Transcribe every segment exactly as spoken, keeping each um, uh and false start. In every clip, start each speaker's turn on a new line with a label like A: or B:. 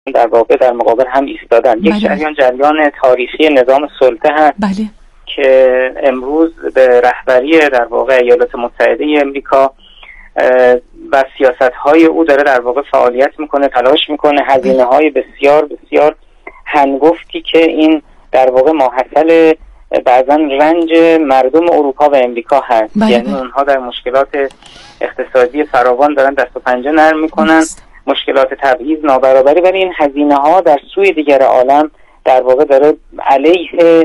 A: در واقع در مقابل هم ایستادن.
B: بله.
A: یک جریان جریان تاریخی نظام سلطه هست
B: بله.
A: که امروز به رهبری در واقع ایالات متحده امریکا و سیاست‌های او داره در واقع فعالیت میکنه، تلاش میکنه، هزینه‌های بسیار بسیار هنگفتی که این در واقع ماحصل بعضا رنج مردم اروپا و امریکا هست.
B: بله.
A: یعنی اونها در مشکلات اقتصادی فراوان دارن دست و پنجه نرم میکنن،
B: بست.
A: مشکلات تبعیض، نابرابری، ولی این هزینه‌ها در سوی دیگر عالم در واقع داره علیه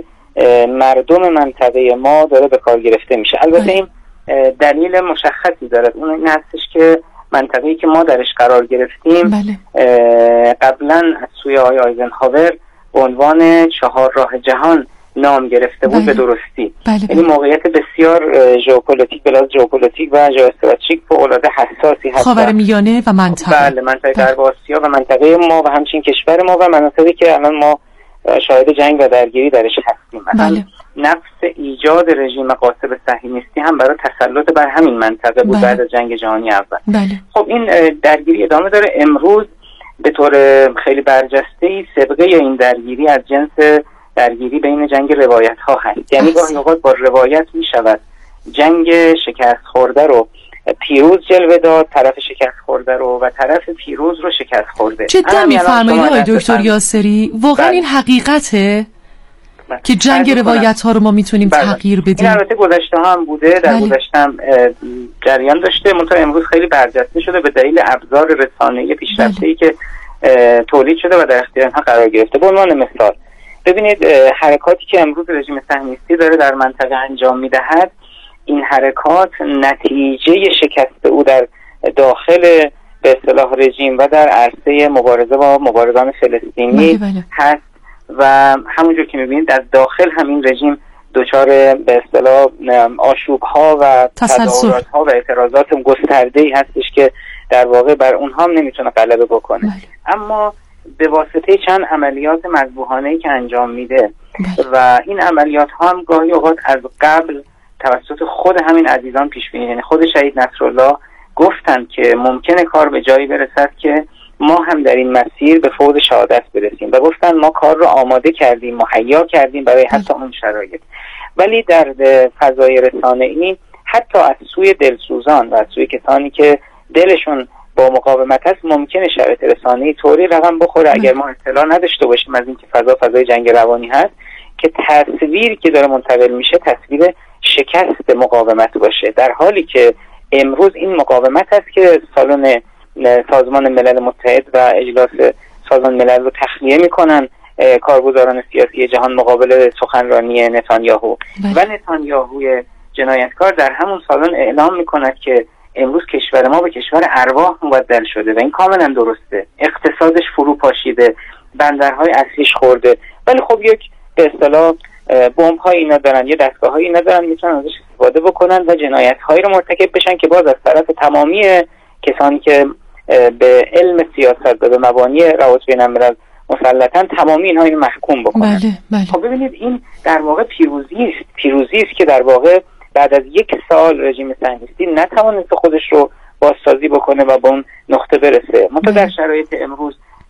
A: مردم منطقه ما داره به کار گرفته میشه. البته این دلیل مشخصی داره، اون این هستش که منطقه‌ای که ما درش قرار گرفتیم
B: بله.
A: قبلا از سوی آقای آیزنهاور به عنوان چهار راه جهان نام گرفته بود.
B: بله.
A: به درستی.
B: بله.
A: یعنی موقعیت بسیار ژئوپلیتیک، بلاز ژئوپلیتیک و ژئواستراتژیک فوق‌العاده حساسی هست.
B: خاورمیانه و منطقه.
A: بله، منطقه غرب آسیا و منطقه ما و همچنین کشور ما و مناطقی که الان ما شاهد جنگ و درگیری درش هستیم.
B: بله.
A: نفس ایجاد رژیم قاصب صهیونیستی هم برای تسلط بر همین منطقه بود.
B: بله.
A: بعد از جنگ جهانی اول.
B: بله.
A: خب این درگیری ادامه داره. امروز به طور خیلی برجسته‌ای سابقه این درگیری از جنس درگیری بین جنگ روایت ها هست. یعنی گاهی اوقات با روایت می شود جنگ شکست خورده رو پیروز جلوه داد، طرف شکست خورده رو و طرف پیروز رو شکست خورده.
B: جدا میفرمایید آقای دکتر یاسری، واقعا این حقیقته بله. که جنگ روایت ها رو ما میتونیم بله. تغییر بدیم.
A: این البته گذشته ها هم بوده، در بله. گذشته هم جریان داشته، منتها امروز خیلی برجسته شده به دلیل ابزار رسانه‌ای پیشرفته‌ای بله. که تولید شده و در اختیار آنها قرار گرفته. به عنوان مثال ببینید حرکاتی که امروز رژیم صهیونیستی داره در منطقه انجام میدهد، این حرکات نتیجه شکست او در داخل به اصطلاح رژیم و در عرصه مبارزه با مبارزان فلسطینی
B: بله بله.
A: هست و همونجور که میبینید در داخل همین رژیم دچار به اصطلاح آشوب‌ها و تظاهرات‌ها و اعتراضات گسترده‌ای هستش که در واقع بر اونها هم نمیتونه غلبه بکنه. بله. اما به واسطه چند عملیات مذبوحانه‌ای که انجام میده بله. و این عملیات ها هم گاهی اوقات از قبل توسط خود همین عزیزان پیش بینی، یعنی خود شهید نصرالله گفتن که ممکنه کار به جایی برسد که ما هم در این مسیر به فوز شهادت برسیم و گفتن ما کار رو آماده کردیم، مهیا کردیم برای حتی اون شرایط. ولی در فضای رسانه‌ای حتی از سوی دلسوزان و از سوی کسانی که دلشون با مقاومت هست ممکنه شرایط رسانه‌ای طوری رقم بخوره اگر ما اطلاع نداشته باشیم از اینکه فضا فضای جنگ روانی هست که تصویری که داره منتقل میشه تصویر شکست مقاومت باشه، در حالی که امروز این مقاومت هست که سالن سازمان ملل متحد و اجلاس سازمان ملل رو تخلیه میکنن کارگزاران سیاسی جهان مقابل سخنرانی نتانیاهو و نتانیاهوی جنایتکار در همون سالن اعلام میکند که امروز کشور ما به کشور ارواح مبدل شده و این کاملا درسته. اقتصادش فرو پاشیده، بندرهای اصلیش خورده، ولی خب یک به اصطلاح بمب های اینا دارن، یه دستگاه های اینا دارن، میتونن ازش استفاده بکنن و جنایت هایی رو مرتکب بشن که باز از طرف تمامی کسانی که به علم سیاست و به مبانی روابط بین الملل مسلطن تمامی اینها اینو محکوم بکنن.
B: بله، بله.
A: خب ببینید این در واقع پیروزی است، پیروزی است که در واقع بعد از یک سال رژیم صهیونیستی نتوانست خودش رو بازسازی بکنه و به اون نقطه برسه. منتها در شرایط امروز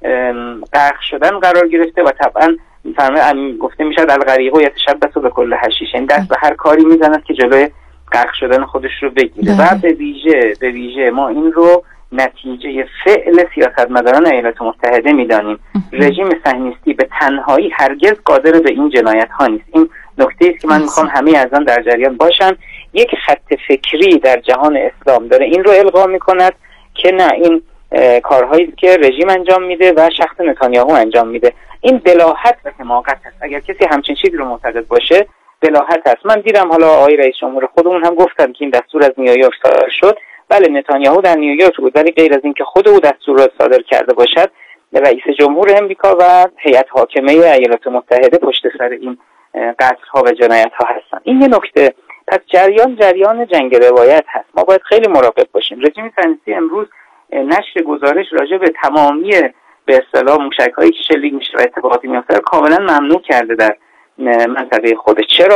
A: غرق شدن قرار گرفته و طبعا فهمه گفته میشد الغریقو یتشبث به کل حشیش، این دست به هر کاری میزند که جلوی غرق شدن خودش رو بگیره. و به ویژه به ویژه ما این رو نتیجه فعل سیاستمداران ایالات متحده میدانیم. رژیم صهیونیستی به تنهایی هرگز قادر به این جنایت ها نیست. این نکته است که من میخوام همه از آن در جریان باشن. یک خط فکری در جهان اسلام داره این رو القا میکند که نه، این کارهایی است که رژیم انجام میده و شخص نتانیاهو انجام میده. این بلاهت و حماقت است. اگر کسی همچین چیزی رو معتقد باشه بلاهت است. من دیدم حالا آقای رئیس جمهور خودمون هم گفتن که این دستور از نیویورک صادر شد. بله، نتانیاهو در نیویورک بود، ولی غیر از این که خود او دستور را صادر کرده باشد، رئیس جمهور امریکا و هیئت حاکمه ایالات متحده پشت سر این قتل ها و جنایت ها هستن. این یه نکته. پس جریان جریان جنگ روایت هست. ما باید خیلی مراقب باشیم. رژیم صهیونیستی امروز نشر گزارش راجع به تمامی به اصطلاح موشک‌هایی که شلیک میشه و اتفاقاتی میفته کاملا ممنوع کرده در منطقه خودش. چرا؟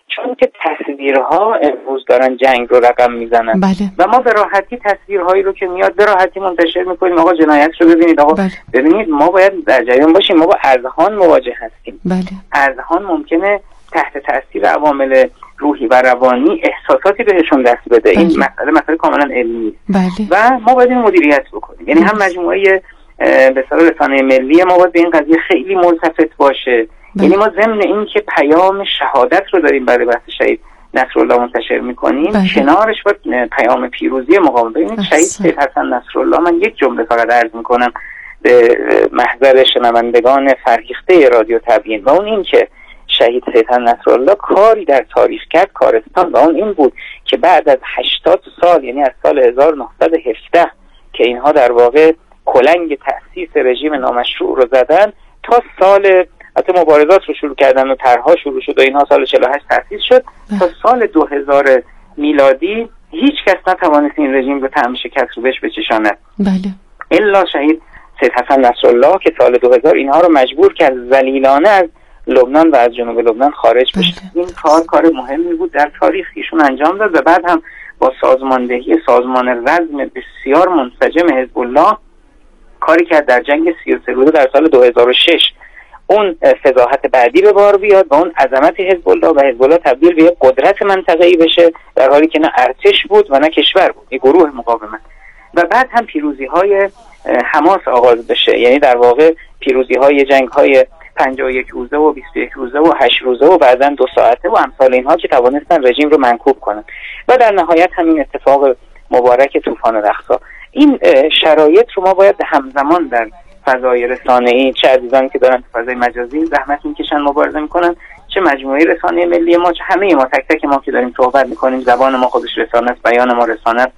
A: چون که تصویرها امروز دارن جنگ رو رقم میزنن.
B: بله.
A: و ما به راحتی تصویرهایی رو که میاد به راحتی منتشر میکنیم، آقا جنایت رو ببینید، آقا
B: بله.
A: ببینید. ما باید در جریان باشیم، ما با اذهان مواجه هستیم.
B: بله.
A: اذهان ممکنه تحت تاثیر عوامل روحی و روانی احساساتی بهشون دست بده. بله. این مسئله مسئله کاملا علمی.
B: بله.
A: و ما باید این مدیریت بکنیم. یعنی هم مجموعه به اصطلاح رسانه ملی ما باید به این قضیه خیلی ملتفت باشه. بله. یعنی ما ضمن این که پیام شهادت رو داریم برای بحث شهید نصرالله منتشر میکنیم، بله. کنارش باید پیام پیروزی مقاومت. ببینید شهید سید حسن نصرالله، من یک جمله فقط عرض میکنم به محضر شنوندگان فرهیخته رادیو تبیین، و اون این که شهید سید حسن نصرالله کاری در تاریخ کرد کارستان، و اون این بود که بعد از هشتاد سال، یعنی از سال هزار و نهصد و هفده که اینها در واقع کلنگ تأسیس رژیم نامشروع رو زدن، تا سال حتی مبارزات رو شروع کردن و طرح‌ها شروع شد و اینها سال چهل و هشت تأسیس شد، تا سال دو هزار میلادی هیچ کس نتوانست این رژیم رو طعم شکست رو بهش بچشاند.
B: بله.
A: الا شهید سید حسن نصرالله که سال دو هزار اینها رو مجبور کرد ذلیلانه از لبنان و از جنوب لبنان خارج بشه. این کار کار مهمی بود در تاریخ ایشون انجام داد و بعد هم با سازماندهی سازمان رزم بسیار منسجم حزب الله کاری کرد در جنگ سی و سه روزه در سال دو هزار و شش اون فضاحت بعدی به بار بیاد و اون عظمت حزب الله و حزب الله تبدیل به قدرت منطقه‌ای بشه، در حالی که نه ارتش بود و نه کشور بود، یک گروه مقاومت. و بعد هم پیروزی‌های حماس آغاز بشه، یعنی در واقع پیروزی‌های جنگ‌های پنجاه و یک روزه و بیست و یک روزه و هشت روزه و بعداً دو ساعته و امثال اینها که توانستن رژیم رو منکوب کنن. و در نهایت همین اتفاق مبارک طوفان الاقصی. این شرایط رو ما باید همزمان در فضای رسانه‌ای، چه عزیزانی که دارن تو فضای مجازی زحمت میکشن مبارزه میکنن، چه مجموعه رسانه ملی ما، چه همه ما، تک تک ما که داریم صحبت میکنیم، زبان ما خودش رسانه است، بیان ما رسانه است،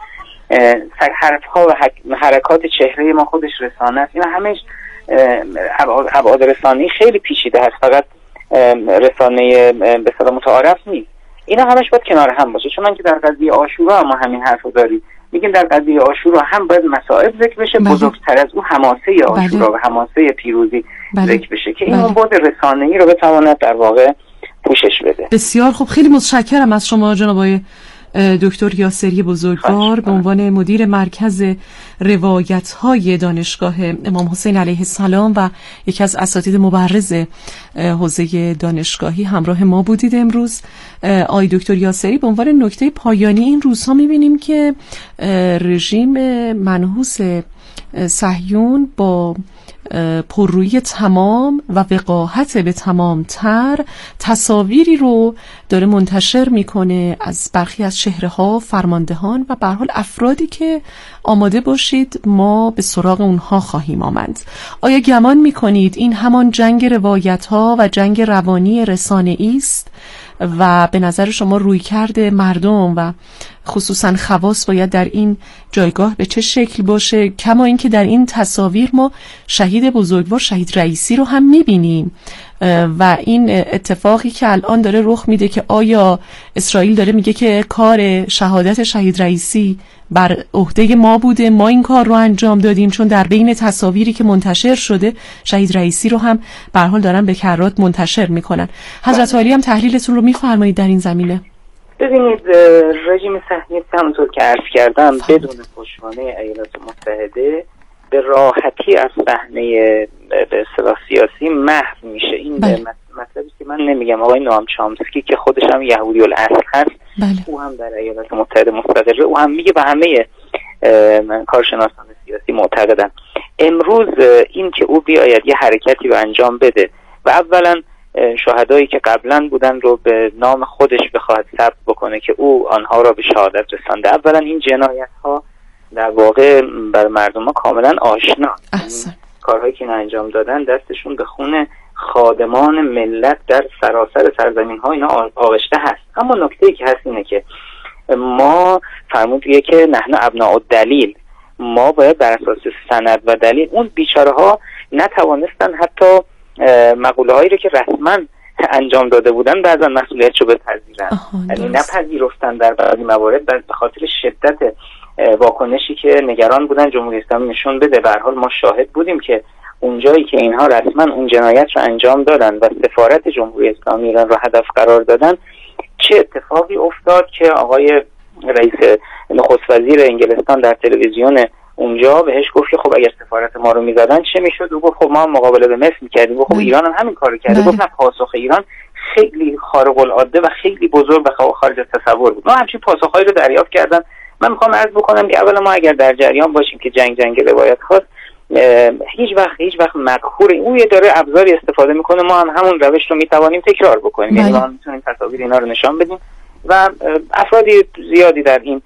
A: حرف‌ها و حرکات چهره ما خودش رسانه است. اینا همش ابعاد رسانه‌ای خیلی پیچیده هست، فقط رسانه به اصطلاح متعارف نیست. اینا همش باید کنار هم باشه. چون من که در قضیه عاشورا ما همین حرفو داریم، میگیم در قضیه عاشورا هم باید مصائب ذکر بشه، بله. بزرگتر از او حماسه عاشورا بله. و حماسه پیروزی بله. ذکر بشه که این بله. بود رسانه‌ای رو بتواند در واقع پوشش بده.
B: بسیار خوب، خیلی متشکرم از شما جناب آقای دکتر یاسری بزرگوار به عنوان مدیر مرکز روایت‌های دانشگاه امام حسین علیه السلام و یکی از اساتید مبرز حوزه دانشگاهی همراه ما بودید امروز. آقای دکتر یاسری، به عنوان نکته پایانی این روزها می‌بینیم که رژیم منحوس صهیون با پررویی تمام و وقاحت به تمام تر تصاویری رو داره منتشر میکنه از برخی از چهره‌ها، فرماندهان و به هر حال افرادی که آماده باشید ما به سراغ اونها خواهیم آمد. آیا گمان میکنید این همان جنگ روایت‌ها و جنگ روانی رسانه‌ای است و به نظر شما رویکرد مردم و خصوصا خواص باید در این جایگاه به چه شکل باشه؟ کما اینکه در این تصاویر ما شهید بزرگوار شهید رئیسی رو هم میبینیم و این اتفاقی که الان داره رخ میده که آیا اسرائیل داره میگه که کار شهادت شهید رئیسی بر عهده ما بوده، ما این کار رو انجام دادیم، چون در بین تصاویری که منتشر شده شهید رئیسی رو هم به هر حال دارن به کرات منتشر میکنن. حضرت عالی هم تحلیلتون رو میفرمایید در این زمینه؟
A: ببینید رژیم صهیونیست همونطور که عرض کردم بدون پشتوانه ایالات متحده به راحتی از صحنه به اصطلاح سیاسی محو میشه. این مطلبی که من نمیگم. آقای نوام چامسکی که خودش هم یهودی الاصل هست بله. او هم در ایالات متحده مستقره، او هم میگه و همه کارشناسان سیاسی معتقدن امروز این که او بیاید یه حرکتی رو انجام بده و اولا شهدایی که قبلا بودن رو به نام خودش بخواهد ثبت بکنه که او آنها را به شهادت رسانده، اولا این جنایت ها در واقع بر مردم ها کاملا آشنا. کارهایی که انجام دادن دستشون به خون خادمان ملت در سراسر سرزمین ها اینا آغشته هست. اما نکته‌ای که هست اینه که ما فرمودیه که نحن ابناء الدلیل، ما باید بر اساس سند و دلیل، اون بیچاره ها نتوانستن حتی مقوله هایی رو که رسما انجام داده بودن بعضا مسئولیتش رو بپذیرن، یعنی نپذیرفتن در بعضی موارد به خاطر شدت واکنشی که نگران بودن جمهوری اسلامی نشون بده. به هر حال ما شاهد بودیم که اونجایی که اینها رسما اون جنایت رو انجام دادن و سفارت جمهوری اسلامی ایران رو هدف قرار دادن، چه اتفاقی افتاد که آقای رئیس نخست وزیر انگلستان در تلویزیون اونجا بهش گفت که خب اگر سفارت ما رو میزدن چه میشد؟ و گفت خب ما مقابله به مصر میکردیم. گفت خب ایران هم همین کارو کرده. گفت نه، پاسخ ایران خیلی خارق العاده و خیلی بزرگ و خارج از تصور بود. ما همچین پاسخهایی رو دریافت کردم. من میخوام عرض بکنم که اولا ما اگر در جریان باشیم که جنگ جنگ روایت هاست، هیچ وقت هیچ وقت مقهور اون یه داره ابزاری استفاده میکنه، ما هم همون روش رو میتوانیم تکرار بکنیم. یعنی ما میتونیم تصاویر اینا رو نشان بدیم و افرادی زیادی در این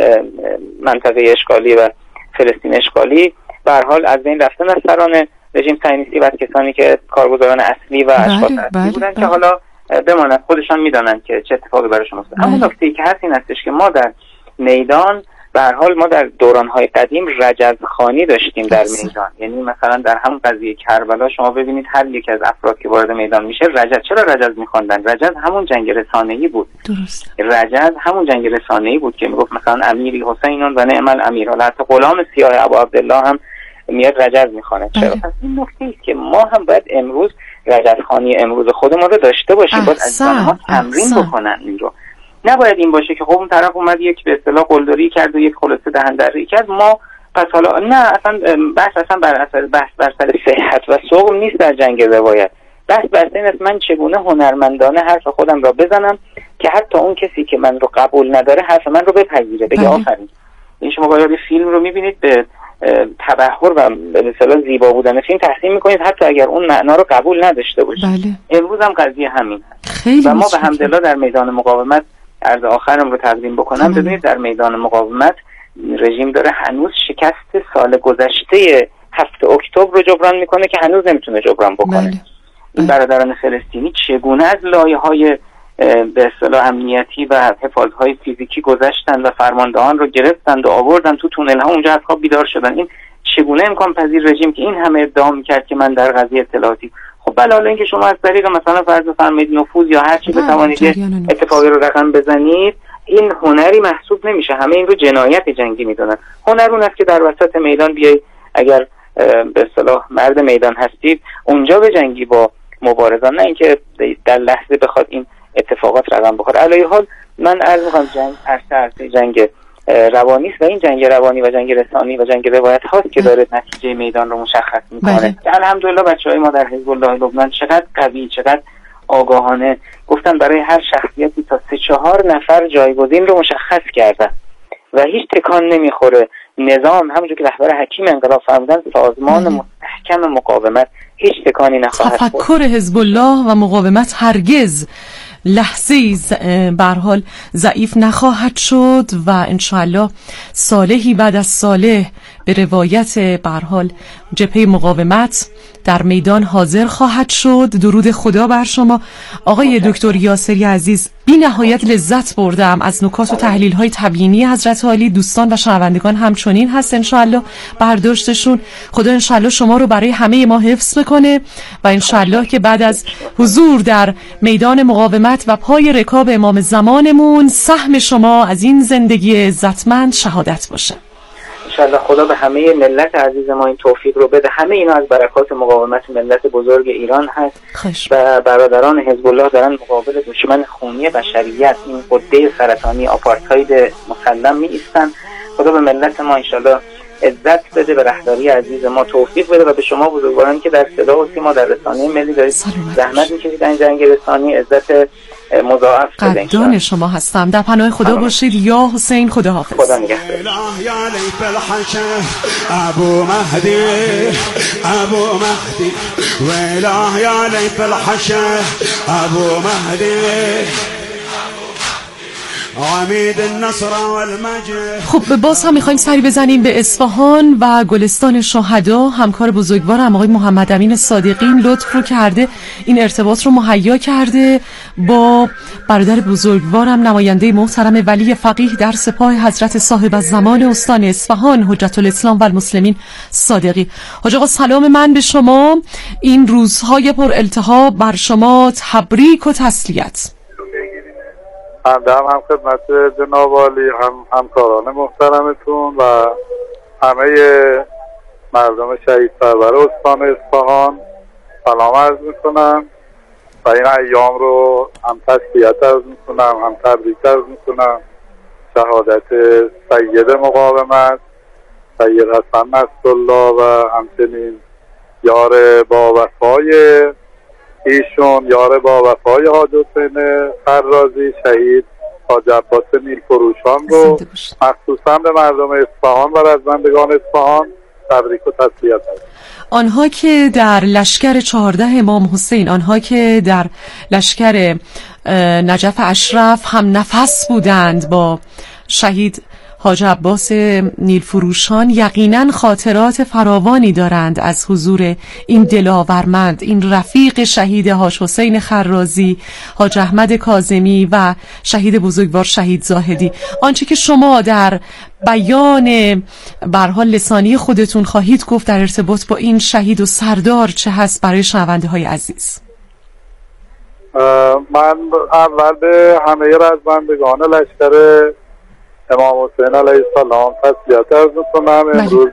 A: منطقه اشغالی و فلسطین اشغالی به هر حال از بین رفتن از سران رژیم صهیونیستی و کسانی که کارگزاران اصلی و اشخاص اصلی بودن بله. که حالا بمانند، خودشان میدانند که چه اتفاقی براشون افتاد. اما نکته‌ای که هست این هستش که ما در میدان به هر حال ما در دوران‌های قدیم رجزخوانی داشتیم در میدان. یعنی مثلا در همون قضیه کربلا شما ببینید هر یک از افراد که وارد میدان میشه رجز، چرا رجز می‌خواندن؟ رجز همون جنگ رسانه‌ای بود. درست. رجز همون جنگ رسانه‌ای بود که میگفت مثلا امیری حسین و نعم الامیر، حتی غلام سیاه ابو عبدالله هم میاد رجز میخونه. چرا؟ پس این نکته است که ما هم باید امروز رجزخوانی امروز خودمون رو داشته باشیم. باید از ما تمرین بکنن این رو. نباید این باشه که خب اون طرف اومد یک به اصطلاح قلدری کرد و یک خلاصه دهن‌دری کرد، ما پس حالا نه، اصلا بحث اصلا بر اثر بحث بر سر صحت و سقم نیست در جنگ روایت. بحث بر این است من چگونه هنرمندانه حرف خودم را بزنم که حتی اون کسی که من رو قبول نداره حرف من رو بپذیره، بگه آفرین. این شما وقتی فیلم رو می‌بینید به تبحر و به اصطلاح زیبا بودن فیلم تحسین می‌کنید حتی اگر اون معنا رو قبول نداشته باشه. بله. امروز هم قضیه همین هست و ما به حمدالله در میدان مقاومت عرض آخرم رو تقدیم بکنم. ببینید در میدان مقاومت رژیم داره هنوز شکست سال گذشته هفت اکتبر رو جبران میکنه که هنوز نمیتونه جبران بکنه. بله. این برادران فلسطینی چگونه از لایه‌های به اصطلاح امنیتی و حفاظت‌های فیزیکی گذشتن و فرماندهان رو گرفتند و آوردن تو تونل‌ها، اونجا از خواب بیدار شدن. این چگونه امکان پذیر رژیم که این همه ادعا می‌کرد که من در قضیه اطلاعاتی، خب بله حالا اینکه شما از طریق مثلا فرض بفرمایید نفوذ یا هر چی بتوانید اتفاقی رو رقم بزنید، این هنری محسوب نمیشه. همه این رو جنایت جنگی میدونن. هنر اون است که در وسط میدان بیای، اگر به اصطلاح مرد میدان هستید اونجا به جنگی با مبارزان، نه اینکه در لحظه بخواد این اتفاقات رقم بخوره. علاوه حال من عرض می‌کنم جنگ عرصه عرصه جنگ روانی است و این جنگ روانی و جنگ رسانی و جنگ روایت هاست که داره نتیجه میدان رو مشخص میکنه. الحمدلله بچهای ما در حزب الله لبنان چقدر قوی، چقدر آگاهانه گفتن برای هر شخصیتی تا سه چهار نفر جایگزین رو مشخص کردن و هیچ تکان نمیخوره. نظام همونجور که رهبر حکیم انقلاب فرمودن سازمان محکم مقاومت هیچ تکانی نخواهد خورد.
B: تفکر حزب الله و مقاومت هرگز لحظه‌ای به هر حال ضعیف نخواهد شد و انشاءالله صالحی بعد از صالح به روایت به هر حال جبهه مقاومت در میدان حاضر خواهد شد. درود خدا بر شما آقای دکتر یاسری عزیز. بی نهایت لذت بردم از نکات و تحلیل های تبیینی حضرت عالی. دوستان و شنوندگان همچنین هست انشاءالله برداشتشون. خدا انشاءالله شما رو برای همه ما حفظ بکنه و انشاءالله که بعد از حضور در میدان مقاومت و پای رکاب امام زمانمون سهم شما از این زندگی عزتمند شهادت باشه.
A: انشاءالله خدا به همه ملت عزیز ما این توفیق رو بده. همه اینا از برکات مقاومت ملت بزرگ ایران هست خوش. و برادران حزب الله دارن مقابل دشمن خونی بشریت، این قده سرطانی آپارتاید مسلم می ایستن. خدا به ملت ما انشاءالله عزت بده، به رهبری عزیز ما توفیق بده و به شما بزرگوارانی که در صدا و سیما در رسانه ملی دارید زحمت می‌کشید در این جنگ رسانی عزت مضاعف بده.
B: قدردان شما هستم. در پناه خدا باشید یا حسین. خدا حافظ.
A: خدا نگهدار.
C: ابو مهدی ابو مهدی ویلا یا لیت الحشر ابو مهدی.
B: خب باز هم میخوایم سری بزنیم به اصفهان و گلستان شهدا. همکار بزرگوارم آقای محمد امین صادقی لطف رو کرده این ارتباط رو مهیا کرده با برادر بزرگوارم نماینده محترم ولی فقیه در سپاه حضرت صاحب الزمان استان اصفهان حجت الاسلام و المسلمین صادقی. حاج آقا سلام من به شما. این روزهای پر التهاب بر شما تبریک و تسلیت.
D: هم هم هم خدمت جناب عالی، هم همکاران محترمتون و همه مردم شهید سرور استان اصفهان سلام عرض میکنم. و این ایام رو هم تسلیت عرض میکنم، هم تبریک عرض میکنم. شهادت سید مقاومت سید حسن نصرالله و همچنین یار با وفای ایشون، یار با وفای حاج حسین فرازی شهید حاج عباس نیلفروشان رو مخصوصا به مردم اصفهان و رزمندگان اصفهان تبریک و تسلیت.
B: آنها که در لشکر چهارده امام حسین، آنها که در لشکر نجف اشرف هم نفس بودند با شهید حاج عباس نیلفروشان، یقینا خاطرات فراوانی دارند از حضور این دلاورمند، این رفیق شهید حاج حسین خرازی، حاج احمد کاظمی و شهید بزرگوار شهید زاهدی. آنچه که شما در بیان به هر حال لسانی خودتون خواهید گفت در ارتباط با این شهید و سردار چه هست برای شنونده های عزیز؟
D: من اول به همه رزمندگان لشکر امام حسین علیه السلام تسلیت عرض میکنم. امروز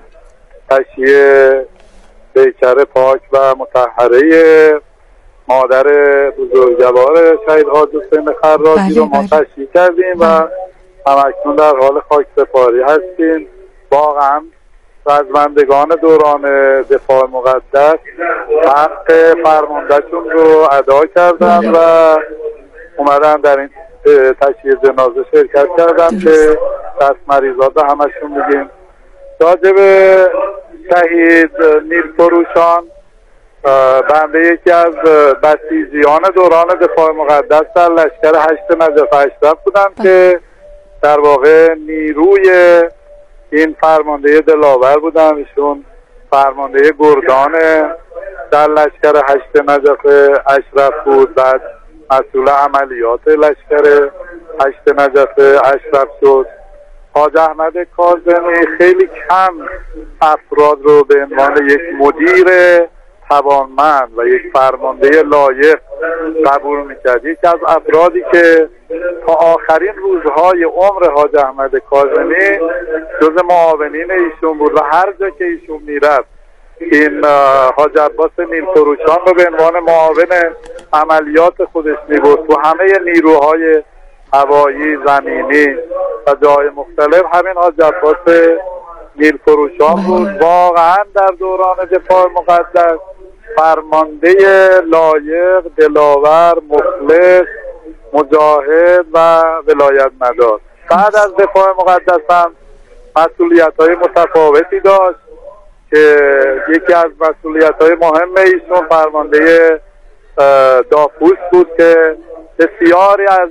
D: تشییع پیکر پاک و مطهره مادر بزرگوار شهید حاج حسین خرازی رو ما تشییع کردیم و همکنون در حال خاک سپاری هستیم. واقعا رزمندگان دوران دفاع مقدس حق فرماندهشون رو ادا کردن و اومدن در این تشییع جنازه شرکت کردن که دست مریضات به همشون میگیم. راجع به شهید نیلفروشان، بنده یکی از بسیجیان دوران دفاع مقدس در لشکر هشت نجف اشرف بودم که در واقع نیروی این فرمانده دلاور بودم. ایشون فرمانده گردان در لشکر هشت نجف اشرف بود، بعد مسئول عملیات لشکر هشت نجف اشرف شد. حاج احمد کاظمی خیلی کم افراد رو به عنوان یک مدیر توانمند و یک فرمانده لایق قبول میکرد. یکی از افرادی که تا آخرین روزهای عمر حاج احمد کاظمی جز معاونین ایشون بود و هر جا که ایشون میرفت این حاج عباس نیلفروشان رو به عنوان معاون عملیات خودش میبرد و همه نیروهای هوایی، زمینی و جای مختلف همین حاج عباس نیلفروشان بود. واقعا در دوران دفاع مقدس فرمانده لایق، دلاور، مخلص، مجاهد و ولایت مدار. بعد از دفاع مقدس هم مسئولیت‌های متفاوتی داشت که یکی از مسئولیت‌های مهم ایشون فرمانده داپوس بود که بسیاری از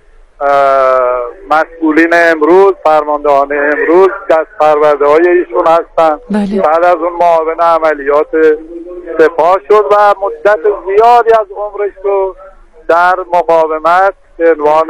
D: مسئولین امروز، فرماندهان امروز دست پرورده های ایشون هستن.
B: بله.
D: بعد از اون معاون عملیات سپاه شد و مدت زیادی از عمرش رو در مقاومت به عنوان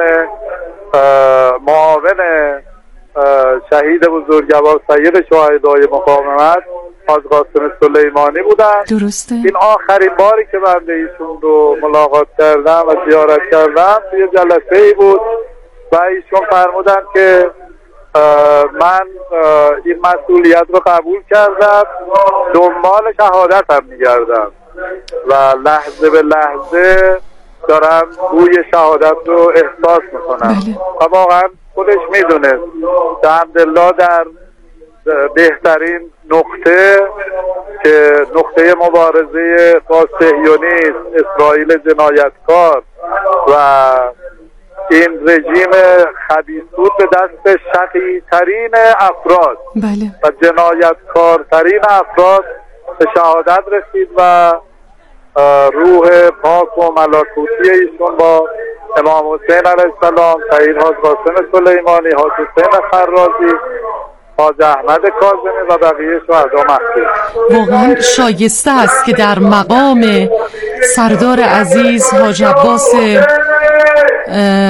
D: معاون شهید بزرگوار سید شهدای مقاومت حاج قاسم سلیمانی بودن.
B: درسته.
D: این آخرین باری که بنده ایشون رو ملاقات کردم و زیارت کردم توی جلسه ای بود و ایشون فرمودن که من این مسئولیت رو قبول کردم، دنبال شهادت هم میگردم و لحظه به لحظه دارم بوی شهادت رو احساس میکنم.
B: بله.
D: و واقعا خودش میدونه الحمدلله در بهترین نقطه که نقطه مبارزه با صهیونیسم، اسرائیل جنایتکار و این رژیم خبیث‌سود به دست شقی‌ترین افراد
B: بله.
D: و جنایتکارترین افراد به شهادت رسید و روح پاک و ملکوتی ایشون با امام حسین علیه السلام، شهید حاج قاسم سلیمانی، حاج حسین خرازی، حاج احمد کاظمی و بقیه شهدا محفوظ.
B: واقعا شایسته است که در مقام سردار عزیز حاج عباس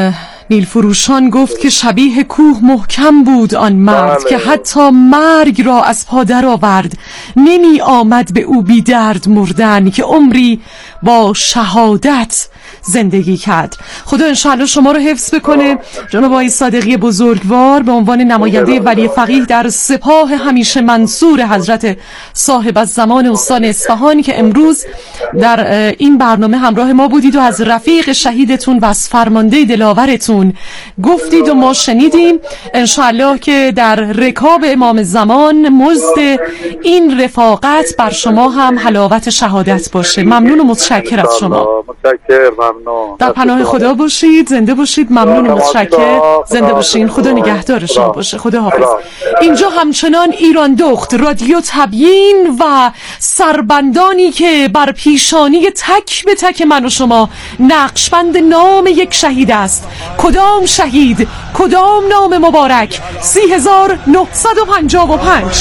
B: نیلفروشان گفت که شبیه کوه محکم بود آن مرد
D: بله.
B: که حتی مرگ را از پا در آورد، نمی آمد به او بی درد مردن که عمری با شهادت زندگی کرد. خدا انشاءالله شما رو حفظ بکنه. جناب آقای صادقی بزرگوار به عنوان نماینده ولی فقیه در سپاه همیشه منصور حضرت صاحب الزمان استان اصفهان که امروز در این برنامه همراه ما بودید و از رفیق شهیدتون و از فرمانده دلاورتون گفتید و ما شنیدیم. انشاءالله که در رکاب امام زمان مزد این رفاقت بر شما هم حلاوت شهادت باشه. ممنون و متشکر از شما.
D: متشکر، ممنون.
B: در پناه خدا باشید، زنده باشید. ممنون و متشکر. زنده باشین. خدا نگهدار شما باشه. خدا حافظ. اینجا همچنان ایران دخت، رادیو تبیین و سربندانی که بر پیشانی تک به تک من و شما نقشبند نام یک شهید است. کدام شهید؟ کدام نام مبارک؟ سی هزار و نهصد و پنجاه و پنج.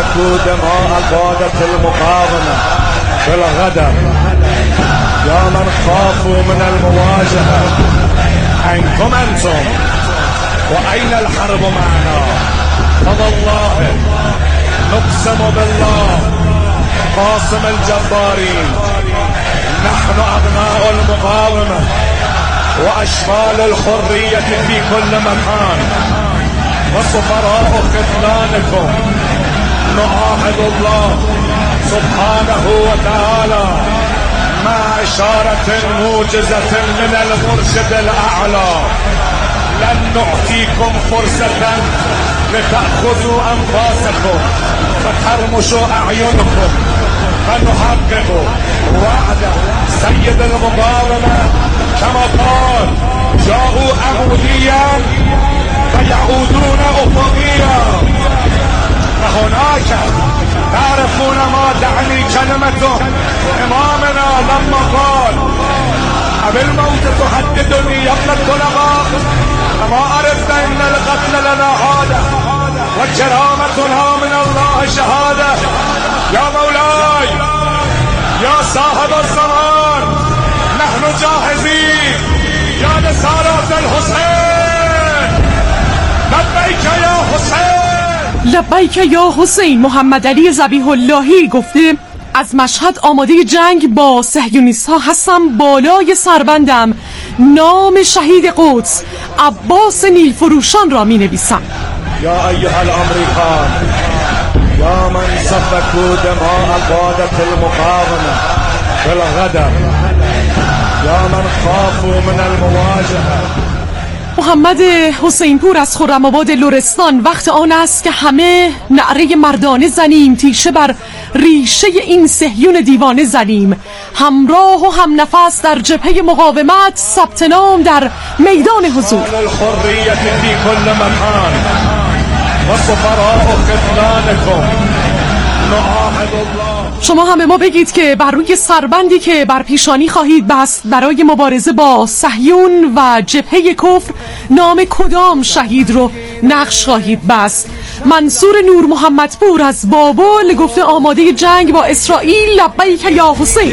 C: يا من خافوا من المواجهة أينكم أنتم وأين الحرب معنا؟ فوالله نقسم بالله قاسم الجبارين نحن أبناء المقاومة وأشبال الحرية في كل مكان وسفراء خذلانكم. نعاهد الله سبحانه وتعالى مع إشارة موجزة من المرشد الأعلى لن نعطيكم فرصة لتأخذوا أنفاسكم فترمشوا أعينكم فنحقق وعد سيد المقاومة كما قال جاءوا عموديا فيعودون أفقيا. فهناك تعرفون ما تعني كلمة إمامنا لما قال أبالموت تهددني يا ابن الطلقاء أما عرفت إن القتل لنا عادة وكرامتنا من الله شهادة. يا مولاي يا صاحب الزمان نحن جاهزين يا نصارى الحسين لبيك يا حسين.
B: لبیک یا حسین. محمد علی ذبیح اللهی گفته از مشهد آماده جنگ با صهیونیست ها هستم، بالای سربندم نام شهید قدس عباس نیلفروشان را می نویسم.
C: یا ایها الامریکان یا من سفکوا دماء قادة المقاومة بالغدر یا من خافوا من المواجهة.
B: محمد حسین پور از خرم‌آباد لرستان: وقت آن است که همه نعره مردانه زنیم، تیشه بر ریشه این صهیون دیوانه زنیم، همراه و هم نفس در جبهه مقاومت، ثبت نام در میدان حضور.
C: الحریت فی کل مکان و سفراء خذلانکم نعاهد الله.
B: شما هم به ما بگید که بر روی سربندی که بر پیشانی خواهید بست برای مبارزه با صهیون و جبهه کفر نام کدام شهید رو نقش خواهید بست؟ منصور نور محمد پور از بابل گفته آماده جنگ با اسرائیل. لبیک یا حسین.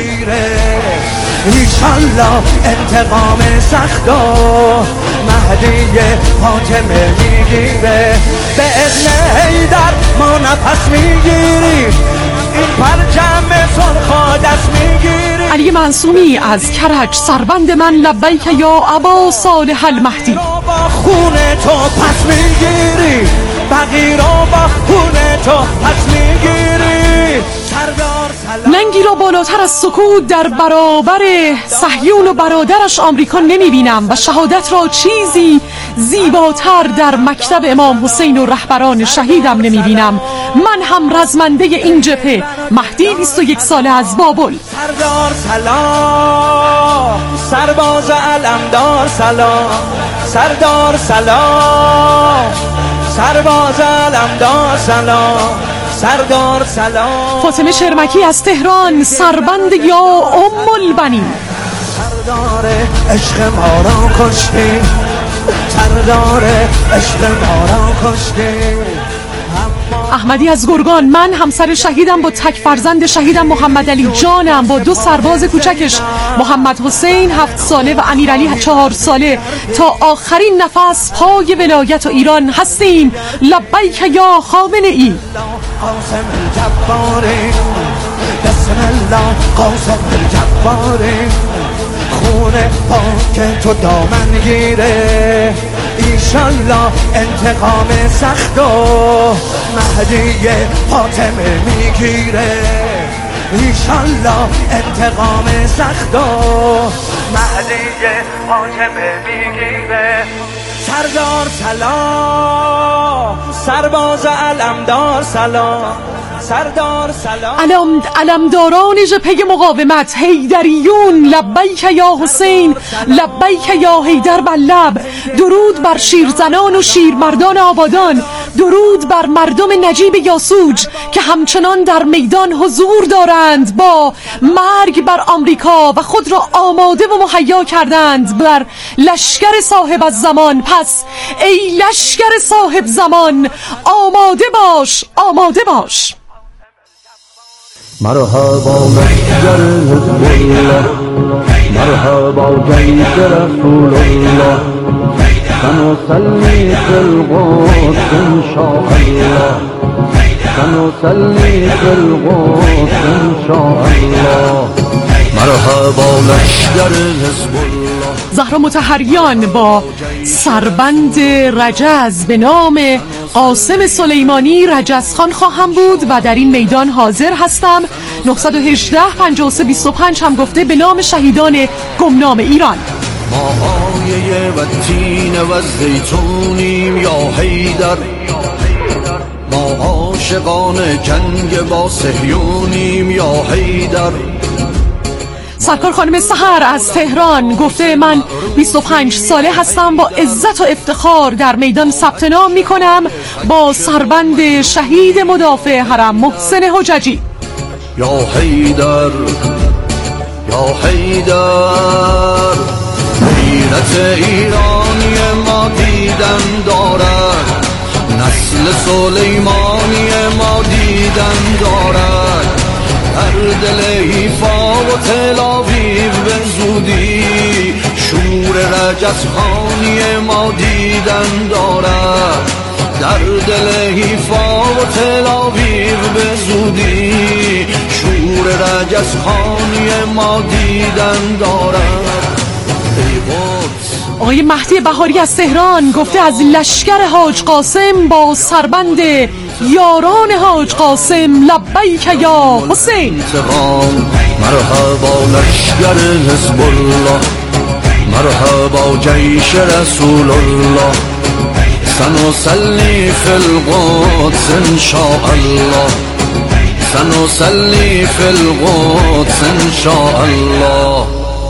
E: ایشالله انتقام سختا مهدی فاطمه میگیره، به اذن حیدر ما نفس میگیریم، این پرچم سرخ دست میگیریم.
B: علی منصومی از کرج: سربند من لبیک یا ابا صالح المهدی.
E: با خون تو پس میگیری، بقیه را با خون تو پس میگیری. سردار سلام.
B: ننگی را بالاتر از سکوت در برابر صهیون و برادرش آمریکا نمیبینم و شهادت را چیزی زیباتر در مکتب امام حسین و رهبران شهیدم نمیبینم. من هم رزمنده این جبهه، مهدی بیست و یک ساله از بابل.
E: سردار سلام، سرباز علمدار سلام، سردار سلام، سرباز علمدار سلام، سردار سلام.
B: فاطمه شرمکی از تهران: سربند یا ام البنین.
E: سردار عشق ما را کشتی، سردار عشق ما را کشتی، اما
B: احمدی از گرگان: من همسر شهیدم با تک فرزند شهیدم محمد علی جانم با دو سرباز کوچکش محمد حسین هفت ساله و امیرعلی چهار ساله تا آخرین نفس پای ولایت و ایران هستیم. لبیک یا خامنه ای.
E: بسم الله قاسم الجباره، خونه پاک تو دامن گیره، ایشالله انتقام سخت و مهدی فاطمه میگیره، ایشالله انتقام سخت و مهدی فاطمه میگیره. سردار سلام، سرباز علمدار سلام، سردار سلام.
B: علم علمداران جبهه مقاومت حیدریون: لبیک یا حسین، لبیک یا حیدر بر لب. درود بر شیرزنان و شیرمردان آبادان، درود بر مردم نجیب یاسوج که همچنان در میدان حضور دارند، با مرگ بر آمریکا و خود را آماده و مهیا کردند بر لشکر صاحب الزمان. پس ای لشکر صاحب زمان آماده باش، آماده باش.
F: مرحبا لشکر حزب الله، مرحبا جیش رسول الله، سنصلي في القدس ان شاء الله، سنصلي في القدس ان شاء الله. مرحبا لشکر حزب الله.
B: زهرا مطهریان با سربند رجز به نام قاسم سلیمانی رجزخان خواهم بود و در این میدان حاضر هستم. نه یک هشت پنجاه و سه بیست و پنج هم گفته به نام شهیدان گمنام ایران.
F: ما آیه و تین و زیتونیم یا حیدر، ما عاشقان جنگ با صهیونیم یا حیدر.
B: سرکار خانم سحر از تهران گفته من بیست و پنج ساله هستم، با عزت و افتخار در میدان ثبت نام می کنم با سربند شهید مدافع حرم محسن حججی.
F: یا حیدر یا حیدر، غیرت ایرانی ما دیدن دارد، نسل سلیمانی ما دیدن دارد، در دل حیفا و تل‌آویو به زودی شور رجزخانی ما دیدن دارد، در دل حیفا و تل‌آویو به زودی شور رجزخانی ما دیدن دارد. ای قدس.
B: آقای مهدی بهاری از تهران گفته از لشکر حاج قاسم با سربند یاران حاج قاسم لبیک یا حسین.
F: مرحبا لشکر حزب الله، مرحبا جیش رسول الله، سنصلي في القدس ان شاء الله، سنصلي في القدس ان شاء الله.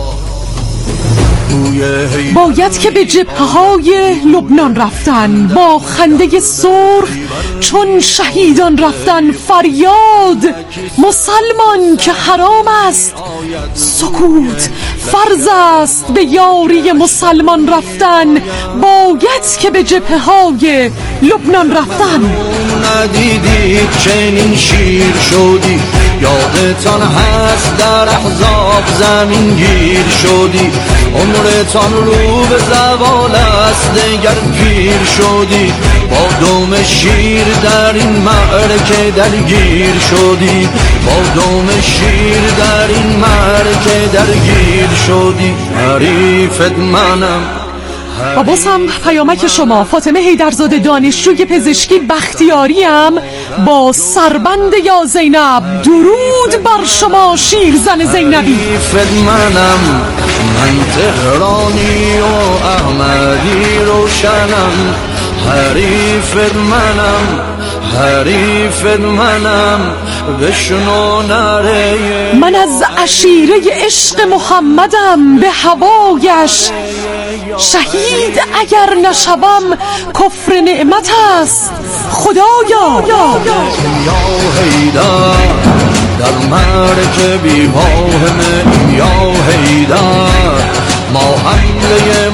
B: باید که به جبهه های لبنان رفتن، با خنده سرخ چون شهیدان رفتن، فریاد مسلمان که حرام است سکوت، فرض است به یاری مسلمان رفتن، باید که به جبهه های لبنان رفتن.
F: ندیدید چنین شیر شدی، یادتان هست در احزاب زمین گیر شدی، عمرتان رو به زوال است دگر پیر شدی، با دوم شیر در این معرکه درگیر شدی، با دوم شیر در این معرکه درگیر شدی. حریفت منم.
B: و باز هم پیامک شما. فاطمه حیدرزاده دانشجوی پزشکی بختیاریم با سربند یا زینب، درود بر شما شیرزن زینبی.
F: حریفت منم، من تهرانی و احمدی روشنم، حریفت منم، حریفت منم، بشنو نره.
B: من از عشیره عشق محمدم، به هوایش شهید اگر نشوم کفر نعمت است خدایا.
F: یا حیدر در معرکه بی واهمه، یا حیدر ما حمله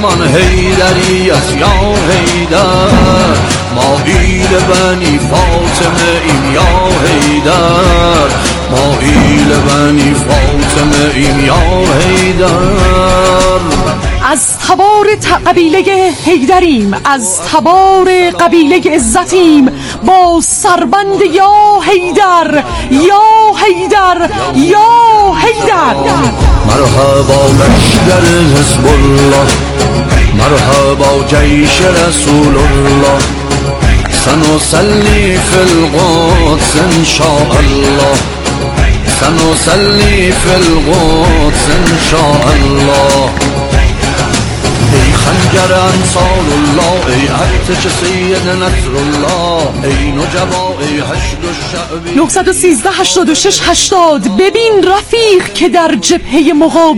F: من حیدری است یا حیدر مایل بنی فاطمه این یا حیدر مایل بنی فاطمه این یا حیدر
B: از تبار قبیله حیدریم از تبار قبیله عزتیم با سربند یا حیدر یا حیدر یا حیدر
F: مرحبا لشکر حزب الله مرحبا جیش رسول الله سنصلي في القدس إن شاء الله سنصلي في القدس إن شاء الله ای خنجر انصار الله ای ارتش سید نصر الله ای نجبا ای حشد الشعبی
B: نه یک سه هشتاد و شش هشتاد. ببین رفیق که در جبهه مقابل